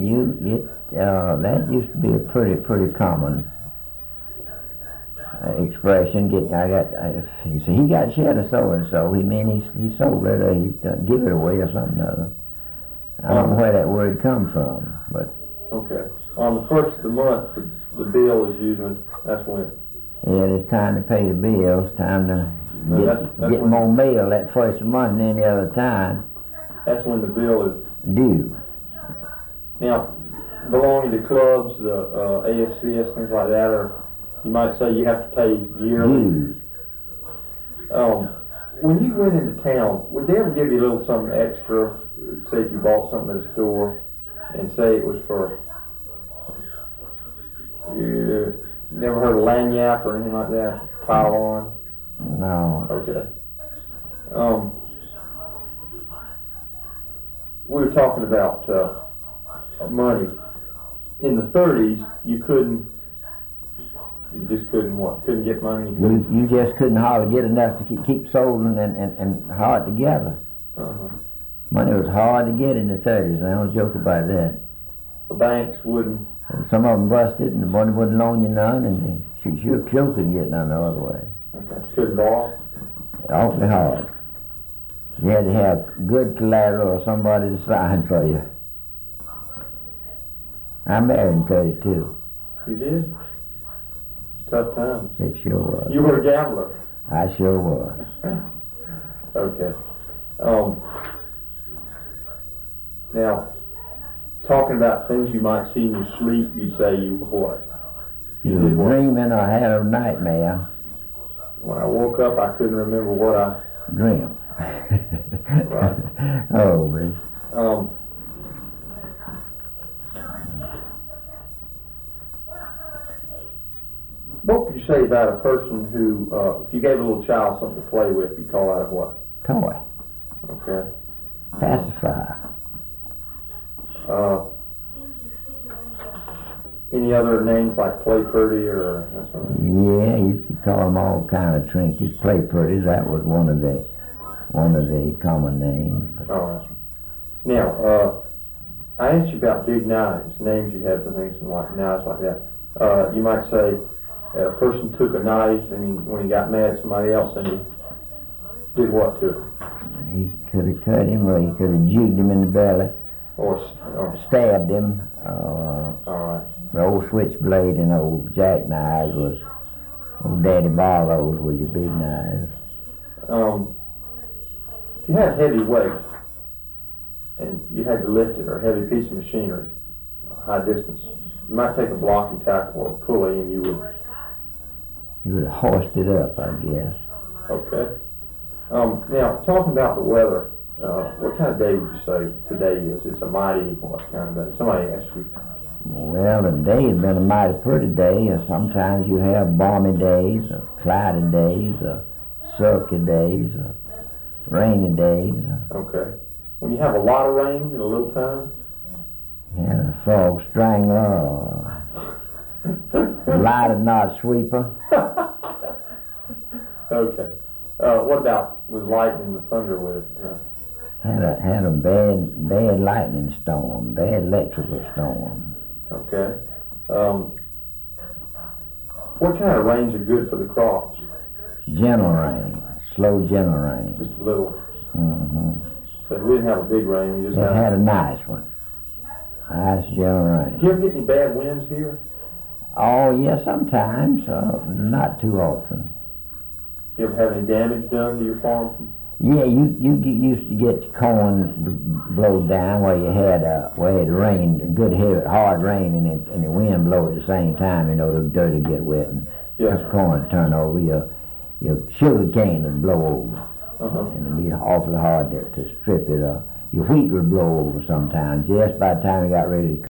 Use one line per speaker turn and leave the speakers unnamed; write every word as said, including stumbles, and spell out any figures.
you it uh, that used to be a pretty pretty common uh, expression. Get I got I, he said he got shed of so and so. He mean he he sold it or he uh, give it away or something or other. I don't know where that word come from, but
okay. On the first of the month, the, the bill is usually that's when.
yeah, it's time to pay the bills. Time to
No,
get
that's, that's
get
when,
more mail that first of the month than any other time.
That's when the bill is
Due.
now belonging to clubs, the uh, A S C S, things like that, or you might say you have to pay yearly.
Dues.
Um, when you went into town, would they ever give you a little something extra? Say if you bought something at a store, and say it was for, you never heard of lagniappe or anything like that? Pile on?
No.
Okay. Um, we were talking about uh, money. In the thirties, you couldn't, you just couldn't what? Couldn't get money? You,
You, you just couldn't hardly get enough to keep, keep sold and, and, and hard together.
uh-huh.
Money was hard to get in the thirties, and I don't joke about that.
The banks wouldn't.
And some of them busted, and the one wouldn't loan you none, and you sure, sure couldn't get none the other way.
Okay. Couldn't borrow?
Awfully hard. You had to have good collateral or somebody to sign for you. I married in thirty-two.
You did? Tough times.
It sure was.
You were a gambler.
I sure was.
Okay. Um, now, talking about things you might see in your sleep, you'd say you were what?
You
did
were
what?
dreaming or had a nightmare.
When I woke up, I couldn't remember what I
Dream.
Right.
Oh, man.
Um, what would you say about a person who, uh, if you gave a little child something to play with, you call that a what?
Toy.
Okay.
Pacifier.
Uh, any other names like Play Pretty or that sort of thing?
Yeah, you could call them all kind of trinkets. Play pretty. That was one of the one of the common names.
All right. Now, uh, I asked you about big knives, names you had for things and like knives like that. Uh, you might say uh, a person took a knife and he, when he got mad at somebody else and he did what to him?
He could have cut him, or he could have juked him in the belly,
Or, or
stabbed him. Uh,
all right.
the old switchblade and old jackknives was old Daddy Barlow's with your big knives.
Um, if you had a heavy weight and you had to lift it, or a heavy piece of machinery, high distance, you might take a block and tackle or a pulley and you would.
You would have hoisted it up, I guess.
Okay. Um, now, talking about the weather, uh, what kind of day would you say today is? It's a mighty, what kind of day? Somebody asked you.
Well, the day has been a mighty pretty day, and sometimes you have balmy days, or cloudy days, or sulky days, or rainy days.
Okay. When you have a lot of rain in a little time?
And a frog strangler, or a lighted knot sweeper.
Okay. Uh, what about with lightning and thunder with it? Uh,
Had a had a bad bad lightning storm, bad electrical storm.
okay. Um, what kind of rains are good for the crops?
Gentle rain, slow gentle rain.
Just a little.
Mm-hmm.
So we didn't have a big rain. We just
It
had.
had a nice one, nice gentle rain.
Do you ever get any bad winds here?
Oh yeah, sometimes, uh, not too often.
You ever have any damage done to your farm?
Yeah, you you get used to get corn b- blowed down where you had uh, where it rained, good heavy hard rain, and it, and the wind blow at the same time. You know, the dirt would get wet and
Yes.
the corn would turn over. Your your sugar cane would blow over,
Uh-huh.
and it'd be awfully hard to, to strip it. Uh, your wheat would blow over sometimes. Just by the time you got ready to